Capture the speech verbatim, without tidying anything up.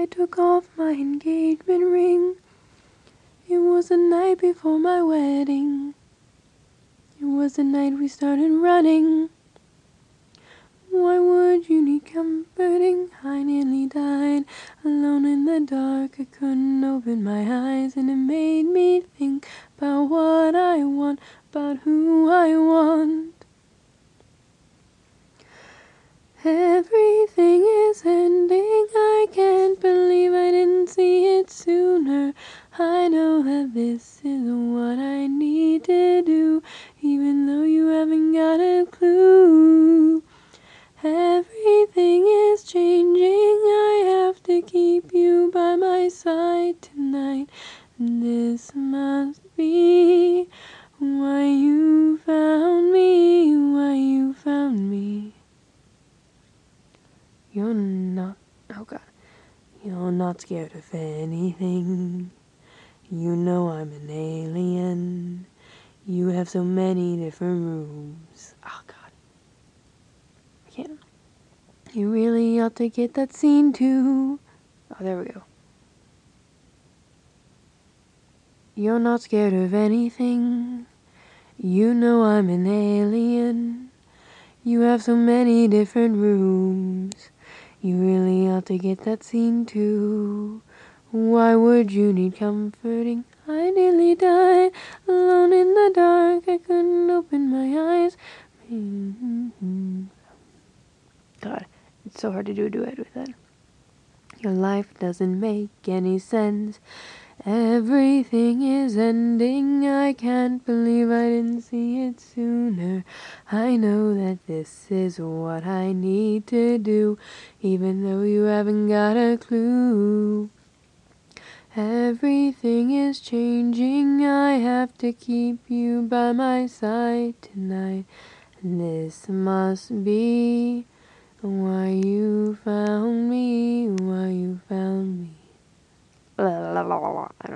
took off my engagement ring. It was the night before my wedding. It was the night we started running. Why would you need comforting? I nearly died alone in the dark. I couldn't open my eyes, and it made me think about what I want, about who I want. Everything is ending. I can't believe I didn't see it sooner. I know that this is what I need to do, even though you haven't got a clue. Everything is changing. I have to keep you by my side tonight. And this must be why you found me, why you found me. You're not, oh God, you're not scared of anything. You know I'm an alien. You have so many different rooms. Oh God, I can't. You really ought to get that scene too. Oh, there we go. You're not scared of anything. You know I'm an alien. You have so many different rooms. You really ought to get that scene too. Why would you need comforting? I nearly died alone in the dark. I couldn't open my eyes. God, it's so hard to do a duet with that. Your life doesn't make any sense. Everything is ending. I can't believe I didn't see it sooner. I know that this is what I need to do, even though you haven't got a clue. Everything is changing. I have to keep you by my side tonight. And this must be why you found me, why you found me. Blah, blah, blah, blah, blah. I don't